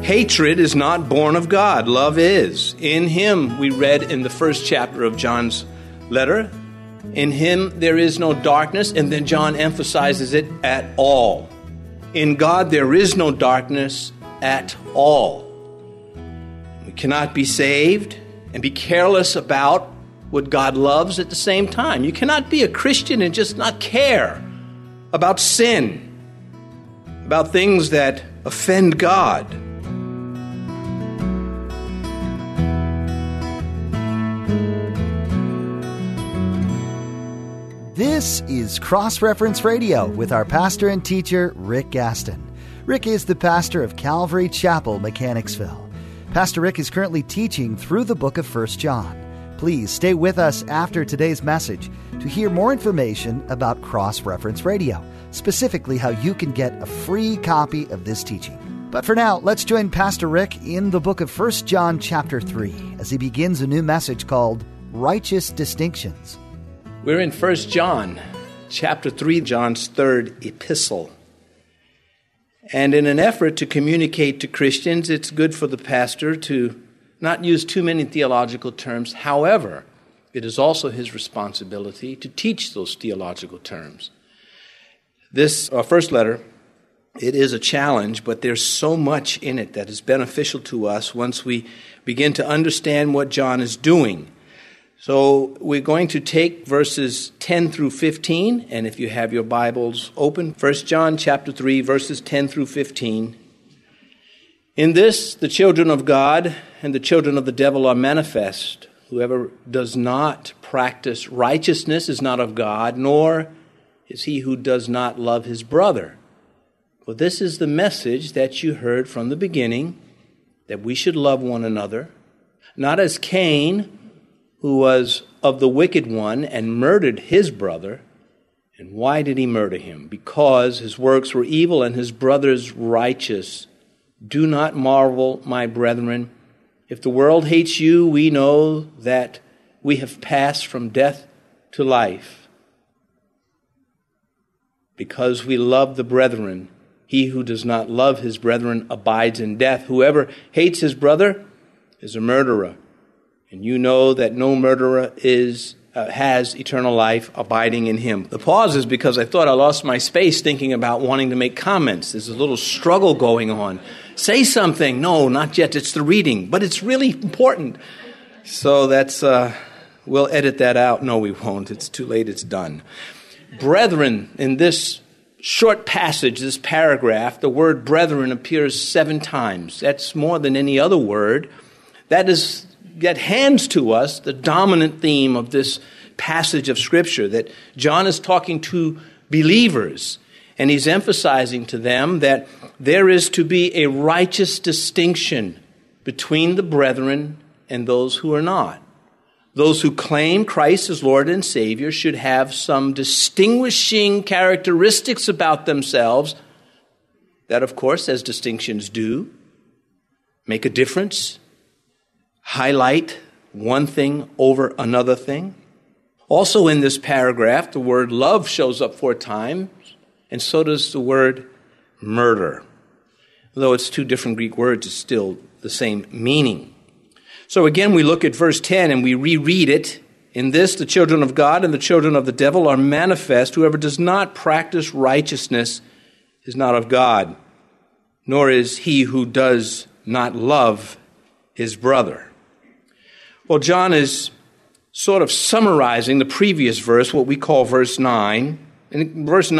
Hatred is not born of God. Love is. In him, we read in the first chapter of John's letter, in him there is no darkness, and then John emphasizes it at all. In God there is no darkness at all. We cannot be saved and be careless about what God loves at the same time. You cannot be a Christian and just not care about sin, about things that offend God. This is Cross-Reference Radio with our pastor and teacher, Rick Gaston. Rick is the pastor of Calvary Chapel, Mechanicsville. Pastor Rick is currently teaching through the book of 1 John. Please stay with us after today's message to hear more information about Cross-Reference Radio, specifically how you can get a free copy of this teaching. But for now, let's join Pastor Rick in the book of 1 John chapter 3 as he begins a new message called Righteous Distinctions. We're in 1 John, chapter 3, John's third epistle. And in an effort to communicate to Christians, it's good for the pastor to not use too many theological terms. However, it is also his responsibility to teach those theological terms. This first letter, it is a challenge, but there's so much in it that is beneficial to us once we begin to understand what John is doing. So we're going to take verses 10 through 15, and if you have your Bibles open, 1 John chapter 3, verses 10 through 15. In this, the children of God and the children of the devil are manifest. Whoever does not practice righteousness is not of God, nor is he who does not love his brother. For this is the message that you heard from the beginning, that we should love one another, not as Cain, who was of the wicked one and murdered his brother. And why did he murder him? Because his works were evil and his brother's righteous. Do not marvel, my brethren. If the world hates you, we know that we have passed from death to life. Because we love the brethren, he who does not love his brethren abides in death. Whoever hates his brother is a murderer. And you know that no murderer has eternal life abiding in him. The pause is because I thought I lost my space thinking about wanting to make comments. There's a little struggle going on. Say something. No, not yet. It's the reading. But it's really important. So that's, we'll edit that out. No, we won't. It's too late. It's done. Brethren, in this short passage, this paragraph, the word brethren appears 7 times. That's more than any other word. That hands to us the dominant theme of this passage of Scripture, that John is talking to believers, and he's emphasizing to them that there is to be a righteous distinction between the brethren and those who are not. Those who claim Christ as Lord and Savior should have some distinguishing characteristics about themselves that, of course, as distinctions do, make a difference, highlight one thing over another thing. Also in this paragraph, the word love shows up 4 times, and so does the word murder. Though it's 2 different Greek words, it's still the same meaning. So again, we look at verse 10 and we reread it. In this, the children of God and the children of the devil are manifest. Whoever does not practice righteousness is not of God, nor is he who does not love his brother. Well, John is sort of summarizing the previous verse, what we call verse 9. And verse 10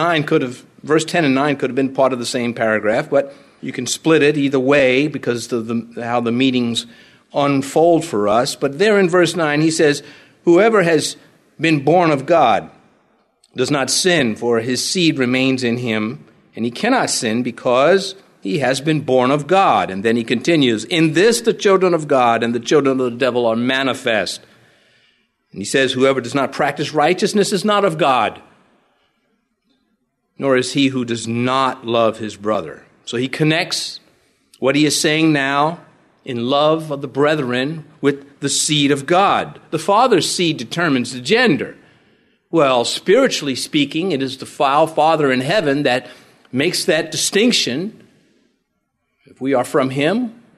and 9 could have been part of the same paragraph, but you can split it either way because of how the meanings unfold for us. But there in verse 9, he says, whoever has been born of God does not sin, for his seed remains in him, and he cannot sin because he has been born of God. And then he continues, in this the children of God and the children of the devil are manifest. And he says, whoever does not practice righteousness is not of God, nor is he who does not love his brother. So he connects what he is saying now in love of the brethren with the seed of God. The Father's seed determines the gender. Well, spiritually speaking, it is the Father in heaven that makes that distinction. If we are from him,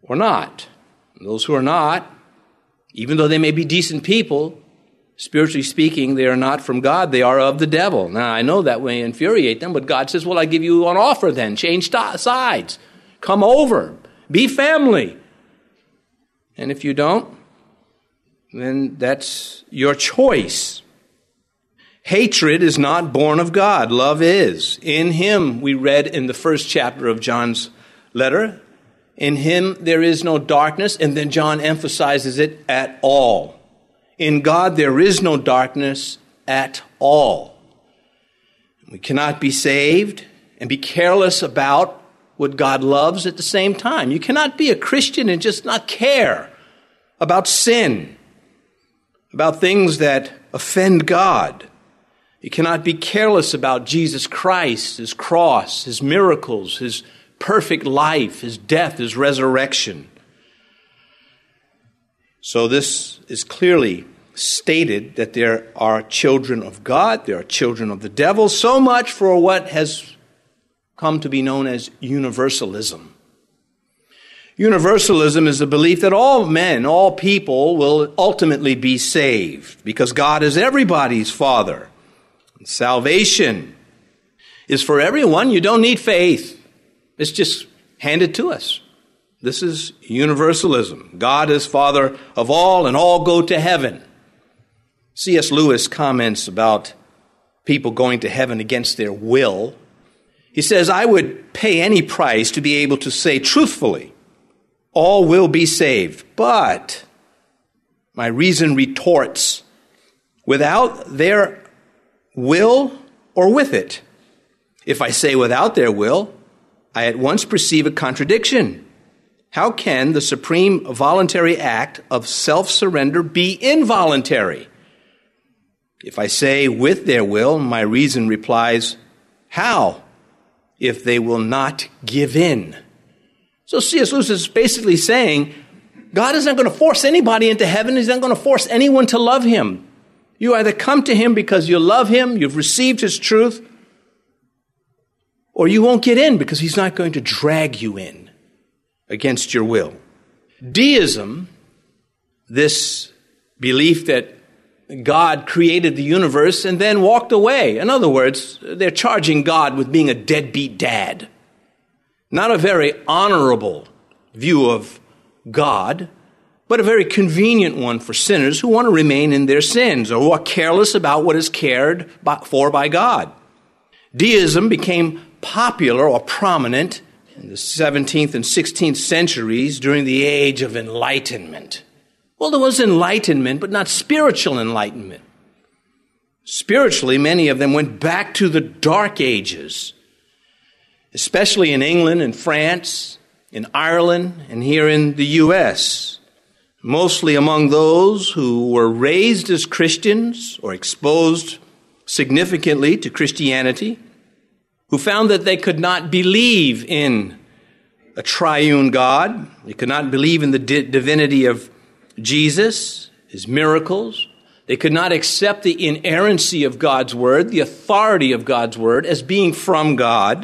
or not. And those who are not, even though they may be decent people, spiritually speaking, they are not from God. They are of the devil. Now, I know that may infuriate them, but God says, well, I give you an offer then. Change sides. Come over. Be family. And if you don't, then that's your choice. Hatred is not born of God. Love is. In him, we read in the first chapter of John's letter, in him there is no darkness, and then John emphasizes it at all. In God there is no darkness at all. We cannot be saved and be careless about what God loves at the same time. You cannot be a Christian and just not care about sin, about things that offend God. You cannot be careless about Jesus Christ, his cross, his miracles, his perfect life, his death, his resurrection. So this is clearly stated that there are children of God, there are children of the devil, so much for what has come to be known as universalism. Universalism is the belief that all men, all people will ultimately be saved because God is everybody's Father. Salvation is for everyone. You don't need faith. It's just handed to us. This is universalism. God is Father of all, and all go to heaven. C.S. Lewis comments about people going to heaven against their will. He says, I would pay any price to be able to say truthfully, all will be saved. But my reason retorts, without their will or with it. If I say without their will, I at once perceive a contradiction. How can the supreme voluntary act of self-surrender be involuntary? If I say with their will, my reason replies, how, if they will not give in? So C.S. Lewis is basically saying, God is not going to force anybody into heaven. He's not going to force anyone to love him. You either come to him because you love him, you've received his truth, or you won't get in because he's not going to drag you in against your will. Deism, this belief that God created the universe and then walked away. In other words, they're charging God with being a deadbeat dad. Not a very honorable view of God, but a very convenient one for sinners who want to remain in their sins or who are careless about what is cared for by God. Deism became popular or prominent in the 17th and 16th centuries during the age of enlightenment. Well, there was enlightenment, but not spiritual enlightenment. Spiritually, many of them went back to the Dark Ages, especially in England and France, in Ireland, and here in the U.S., mostly among those who were raised as Christians or exposed significantly to Christianity, who found that they could not believe in a triune God. They could not believe in the divinity of Jesus, his miracles. They could not accept the inerrancy of God's word, the authority of God's word as being from God.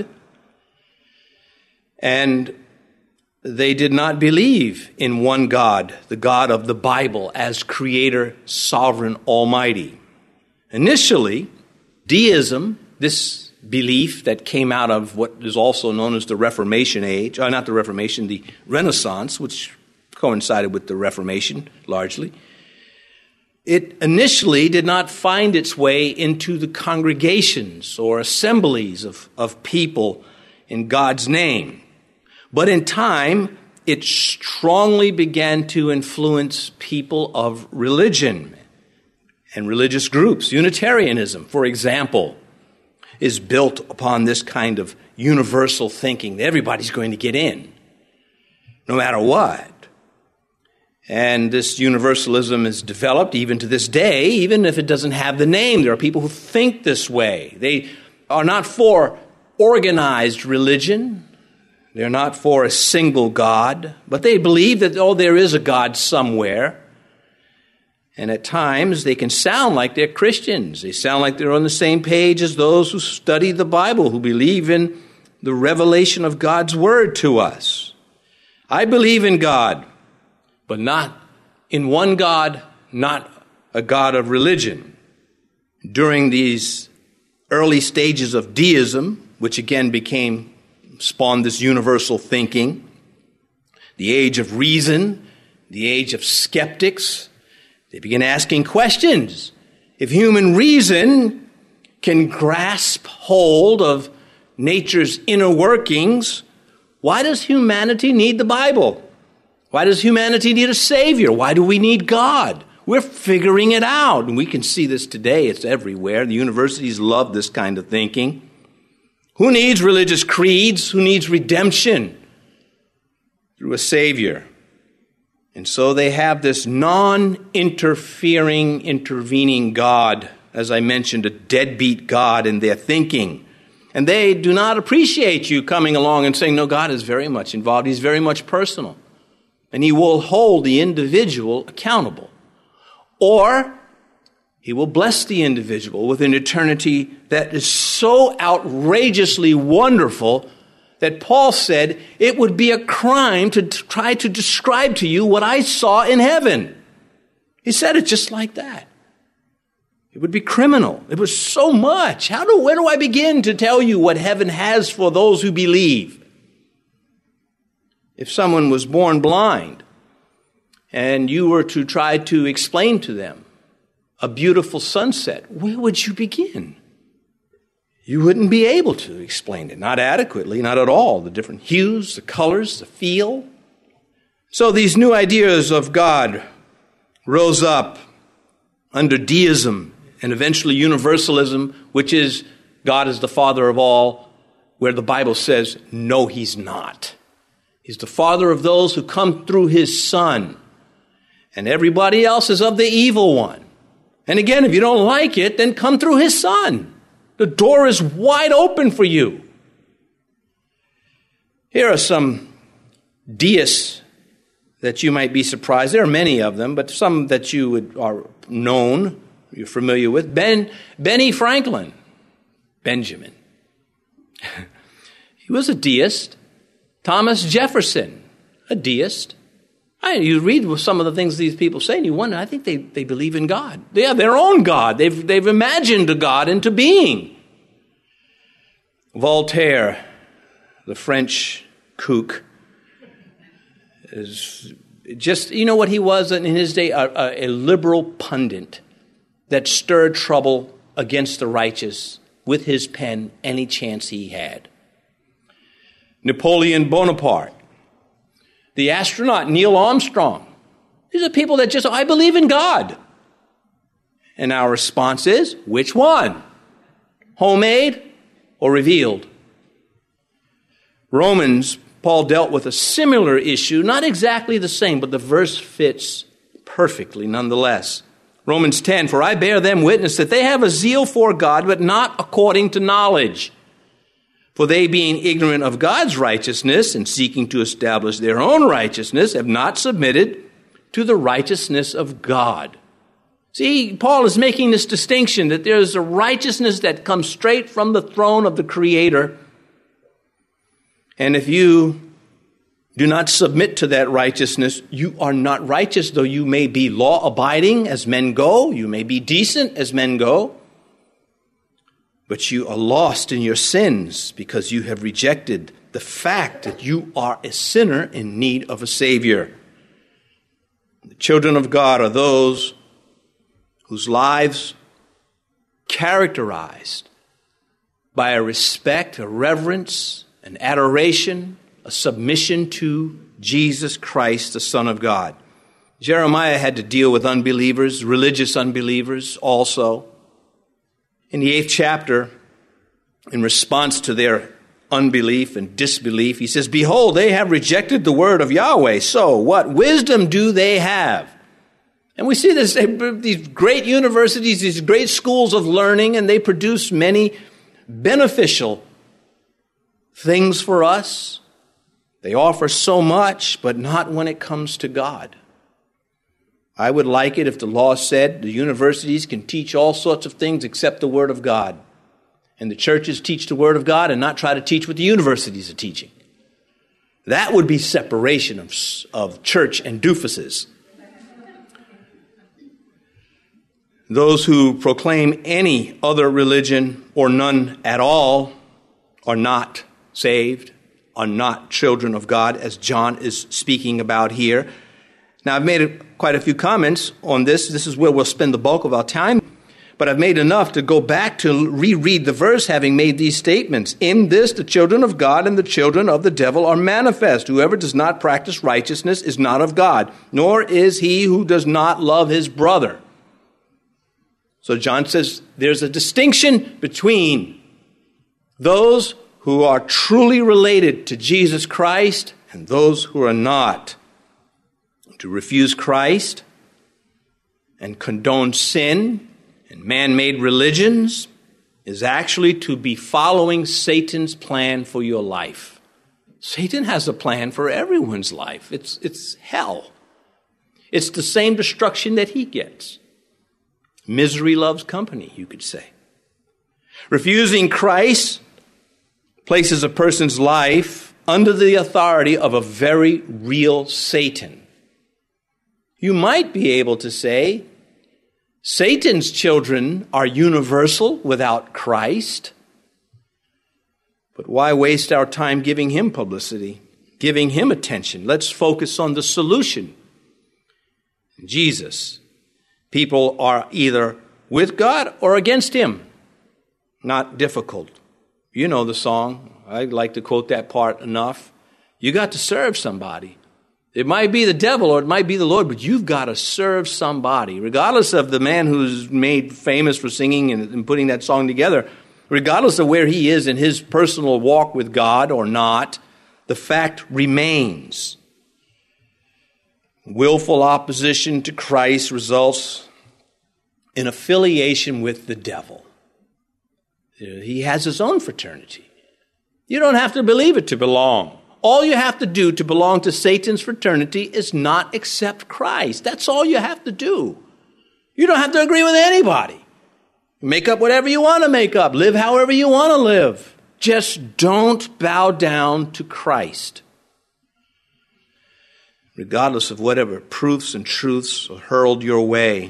And they did not believe in one God, the God of the Bible, as creator, sovereign, almighty. Initially, deism, this belief that came out of what is also known as the Reformation age, not the Reformation, the Renaissance, which coincided with the Reformation largely, it initially did not find its way into the congregations or assemblies of people in God's name. But in time, it strongly began to influence people of religion and religious groups. Unitarianism, for example, is built upon this kind of universal thinking that everybody's going to get in, no matter what. And this universalism is developed even to this day, even if it doesn't have the name. There are people who think this way. They are not for organized religion. They're not for a single God, but they believe that, there is a God somewhere. And at times, they can sound like they're Christians. They sound like they're on the same page as those who study the Bible, who believe in the revelation of God's word to us. I believe in God, but not in one God, not a God of religion. During these early stages of deism, which again spawned this universal thinking, the age of reason, the age of skeptics, they began asking questions. If human reason can grasp hold of nature's inner workings, why does humanity need the Bible? Why does humanity need a Savior? Why do we need God? We're figuring it out. And we can see this today. It's everywhere. The universities love this kind of thinking. Who needs religious creeds? Who needs redemption through a Savior? And so they have this non-interfering, intervening God, as I mentioned, a deadbeat God in their thinking. And they do not appreciate you coming along and saying, no, God is very much involved. He's very much personal. And He will hold the individual accountable. Or He will bless the individual with an eternity that is so outrageously wonderful that Paul said it would be a crime to try to describe to you what I saw in heaven. He said it just like that. It would be criminal. It was so much. Where do I begin to tell you what heaven has for those who believe? If someone was born blind and you were to try to explain to them a beautiful sunset, where would you begin? You wouldn't be able to explain it, not adequately, not at all. The different hues, the colors, the feel. So these new ideas of God rose up under deism and eventually universalism, which is God is the Father of all, where the Bible says, no, He's not. He's the Father of those who come through His Son. And everybody else is of the evil one. And again, if you don't like it, then come through His Son. The door is wide open for you. Here are some deists that you might be surprised. There are many of them, but some that are known, you're familiar with. Benny Franklin. Benjamin. He was a deist. Thomas Jefferson, a deist. You read some of the things these people say, and you wonder, I think they believe in God. They have their own God. They've imagined a God into being. Voltaire, the French kook, is just, you know what he was in his day? A liberal pundit that stirred trouble against the righteous with his pen any chance he had. Napoleon Bonaparte, the astronaut Neil Armstrong. These are people that just, I believe in God. And our response is, which one? Homemade or revealed? Romans, Paul dealt with a similar issue, not exactly the same, but the verse fits perfectly nonetheless. Romans 10, for I bear them witness that they have a zeal for God, but not according to knowledge. For they, being ignorant of God's righteousness and seeking to establish their own righteousness, have not submitted to the righteousness of God. See, Paul is making this distinction that there is a righteousness that comes straight from the throne of the Creator. And if you do not submit to that righteousness, you are not righteous, though you may be law-abiding as men go, you may be decent as men go, but you are lost in your sins because you have rejected the fact that you are a sinner in need of a Savior. The children of God are those whose lives characterized by a respect, a reverence, an adoration, a submission to Jesus Christ, the Son of God. Jeremiah had to deal with unbelievers, religious unbelievers also. In the 8th chapter, in response to their unbelief and disbelief, he says, behold, they have rejected the word of Yahweh. So what wisdom do they have? And we see this, these great universities, these great schools of learning, and they produce many beneficial things for us. They offer so much, but not when it comes to God. I would like it if the law said the universities can teach all sorts of things except the Word of God. And the churches teach the Word of God and not try to teach what the universities are teaching. That would be separation of church and doofuses. Those who proclaim any other religion or none at all are not saved, are not children of God, as John is speaking about here. Now, I've made quite a few comments on this. This is where we'll spend the bulk of our time. But I've made enough to go back to reread the verse, having made these statements. In this, the children of God and the children of the devil are manifest. Whoever does not practice righteousness is not of God, nor is he who does not love his brother. So John says there's a distinction between those who are truly related to Jesus Christ and those who are not. To refuse Christ and condone sin and man-made religions is actually to be following Satan's plan for your life. Satan has a plan for everyone's life. It's hell. It's the same destruction that he gets. Misery loves company, you could say. Refusing Christ places a person's life under the authority of a very real Satan. You might be able to say, Satan's children are universal without Christ. But why waste our time giving him publicity, giving him attention? Let's focus on the solution. Jesus. People are either with God or against him. Not difficult. You know the song. I like to quote that part enough. You got to serve somebody. It might be the devil or it might be the Lord, but you've got to serve somebody. Regardless of the man who's made famous for singing and putting that song together, regardless of where he is in his personal walk with God or not, the fact remains. Willful opposition to Christ results in affiliation with the devil. He has his own fraternity. You don't have to believe it to belong. All you have to do to belong to Satan's fraternity is not accept Christ. That's all you have to do. You don't have to agree with anybody. Make up whatever you want to make up. Live however you want to live. Just don't bow down to Christ. Regardless of whatever proofs and truths are hurled your way.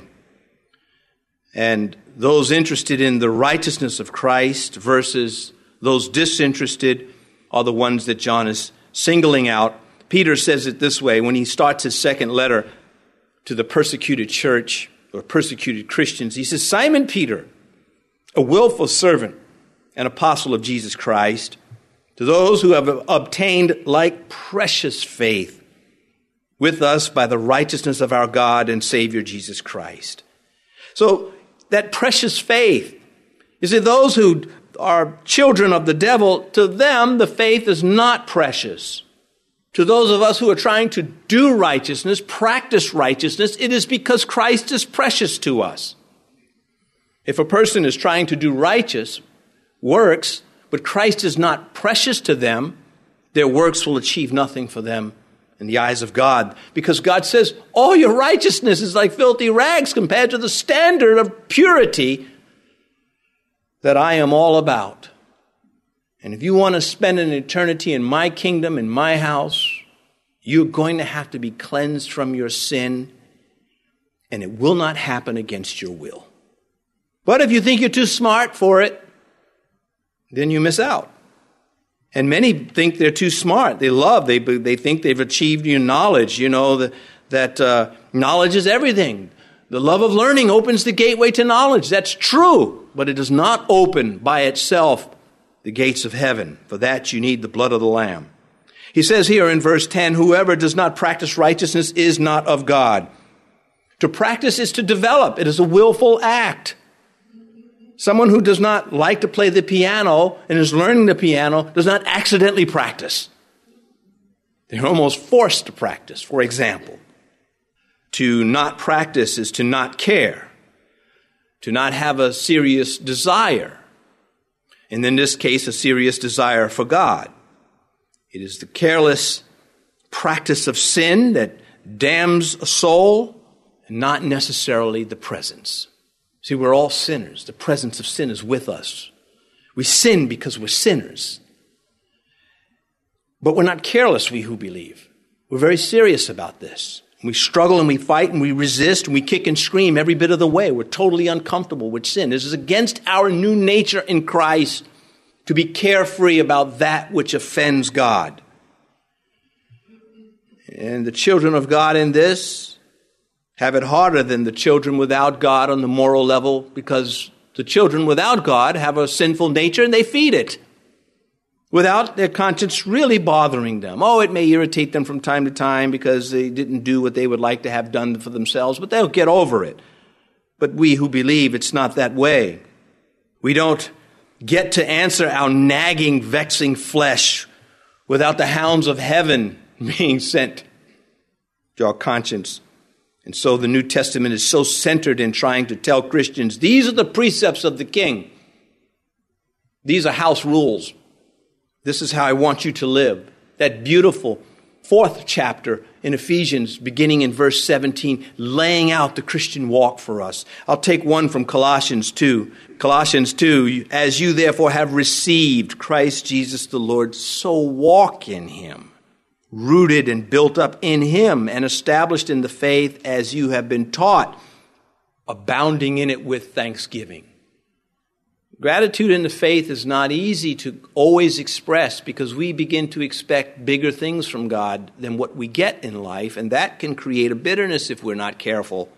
And those interested in the righteousness of Christ versus those disinterested are the ones that John is singling out. Peter says it this way when he starts his second letter to the persecuted church or persecuted Christians. He says, Simon Peter, a willful servant and apostle of Jesus Christ, to those who have obtained like precious faith with us by the righteousness of our God and Savior Jesus Christ. So that precious faith is that those who are children of the devil, to them the faith is not precious. To those of us who are trying to do righteousness, practice righteousness, it is because Christ is precious to us. If a person is trying to do righteous works, but Christ is not precious to them, their works will achieve nothing for them in the eyes of God. Because God says, all your righteousness is like filthy rags compared to the standard of purity that I am all about. And if you want to spend an eternity in my kingdom, in my house, you're going to have to be cleansed from your sin, and it will not happen against your will. But if you think you're too smart for it, then you miss out. And many think they're too smart. They think they've achieved knowledge, that knowledge is everything. The love of learning opens the gateway to knowledge. That's true, but it does not open by itself the gates of heaven. For that you need the blood of the Lamb. He says here in verse 10, whoever does not practice righteousness is not of God. To practice is to develop. It is a willful act. Someone who does not like to play the piano and is learning the piano does not accidentally practice. They're almost forced to practice, for example. To not practice is to not care, to not have a serious desire, and in this case, a serious desire for God. It is the careless practice of sin that damns a soul, and not necessarily the presence. See, we're all sinners. The presence of sin is with us. We sin because we're sinners. But we're not careless, we who believe. We're very serious about this. We struggle and we fight and we resist and we kick and scream every bit of the way. We're totally uncomfortable with sin. This is against our new nature in Christ to be carefree about that which offends God. And the children of God in this have it harder than the children without God on the moral level, because the children without God have a sinful nature and they feed it without their conscience really bothering them. Oh, it may irritate them from time to time because they didn't do what they would like to have done for themselves, but they'll get over it. But we who believe, it's not that way. We don't get to answer our nagging, vexing flesh without the hounds of heaven being sent to our conscience. And so the New Testament is so centered in trying to tell Christians, these are the precepts of the King. These are house rules. This is how I want you to live. That beautiful 4th chapter in Ephesians, beginning in verse 17, laying out the Christian walk for us. I'll take one from Colossians 2. Colossians 2, as you therefore have received Christ Jesus the Lord, so walk in him, rooted and built up in him and established in the faith as you have been taught, abounding in it with thanksgiving. Gratitude in the faith is not easy to always express because we begin to expect bigger things from God than what we get in life, and that can create a bitterness if we're not careful.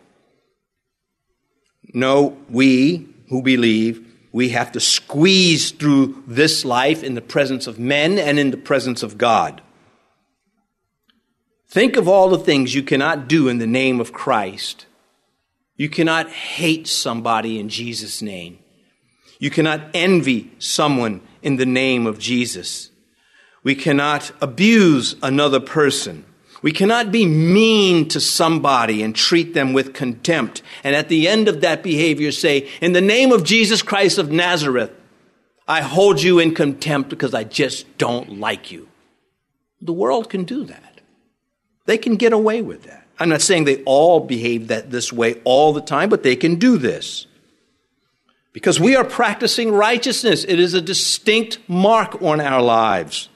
No, we who believe, we have to squeeze through this life in the presence of men and in the presence of God. Think of all the things you cannot do in the name of Christ. You cannot hate somebody in Jesus' name. You cannot envy someone in the name of Jesus. We cannot abuse another person. We cannot be mean to somebody and treat them with contempt. And at the end of that behavior say, in the name of Jesus Christ of Nazareth, I hold you in contempt because I just don't like you. The world can do that. They can get away with that. I'm not saying they all behave this way all the time, but they can do this. Because we are practicing righteousness. It is a distinct mark on our lives.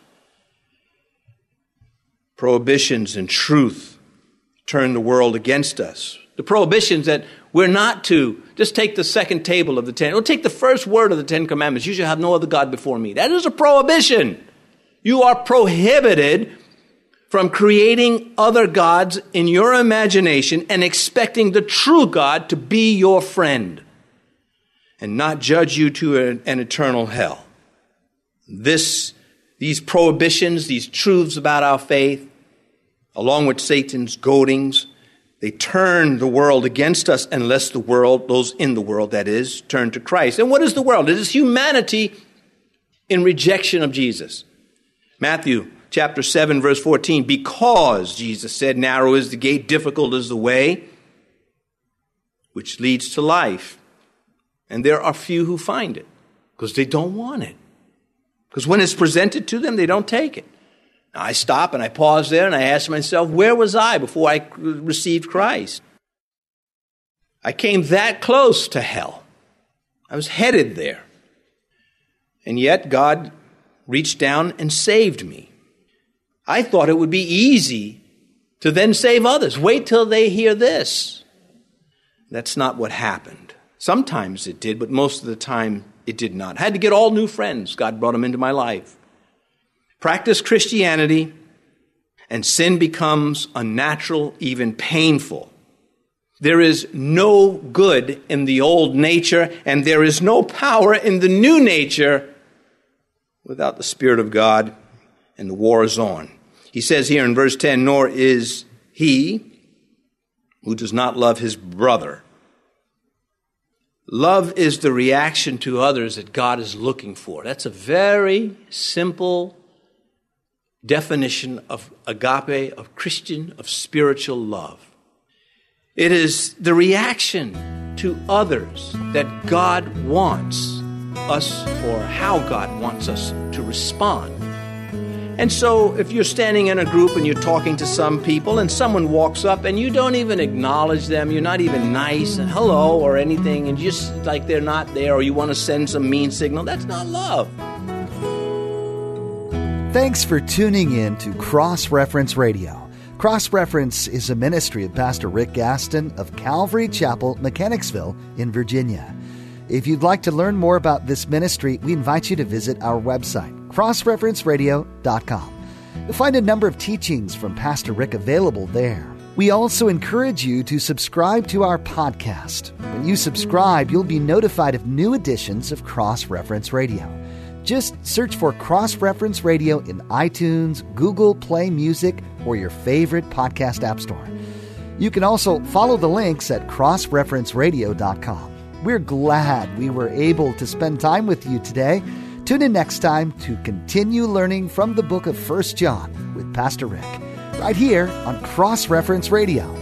Prohibitions and truth turn the world against us. The prohibitions that we're not to just take the second table of the 10, or take the first word of the 10 commandments. You shall have no other God before me. That is a prohibition. You are prohibited from creating other gods in your imagination and expecting the true God to be your friend and not judge you to an eternal hell. These prohibitions, these truths about our faith, along with Satan's goadings, they turn the world against us unless the world, those in the world that is, turn to Christ. And what is the world? It is humanity in rejection of Jesus. Matthew chapter 7, verse 14, because Jesus said, narrow is the gate, difficult is the way, which leads to life. And there are few who find it because they don't want it. Because when it's presented to them, they don't take it. Now, I stop and I pause there and I ask myself, where was I before I received Christ? I came that close to hell. I was headed there. And yet God reached down and saved me. I thought it would be easy to then save others. Wait till they hear this. That's not what happened. Sometimes it did, but most of the time it did not. I had to get all new friends. God brought them into my life. Practice Christianity, and sin becomes unnatural, even painful. There is no good in the old nature, and there is no power in the new nature without the Spirit of God, and the war is on. He says here in verse 10, nor is he who does not love his brother. Love is the reaction to others that God is looking for. That's a very simple definition of agape, of Christian, of spiritual love. It is the reaction to others that God wants us, or how God wants us to respond. And so if you're standing in a group and you're talking to some people and someone walks up and you don't even acknowledge them, you're not even nice and hello or anything, and just like they're not there, or you want to send some mean signal, that's not love. Thanks for tuning in to Cross Reference Radio. Cross Reference is a ministry of Pastor Rick Gaston of Calvary Chapel, Mechanicsville in Virginia. If you'd like to learn more about this ministry, we invite you to visit our website, crossreferenceradio.com. You'll find a number of teachings from Pastor Rick available there. We also encourage you to subscribe to our podcast. When you subscribe, you'll be notified of new editions of Cross Reference Radio. Just search for Cross Reference Radio in iTunes, Google Play Music, or your favorite podcast app store. You can also follow the links at crossreferenceradio.com. We're glad we were able to spend time with you today. Tune in next time to continue learning from the book of 1 John with Pastor Rick, right here on Cross Reference Radio.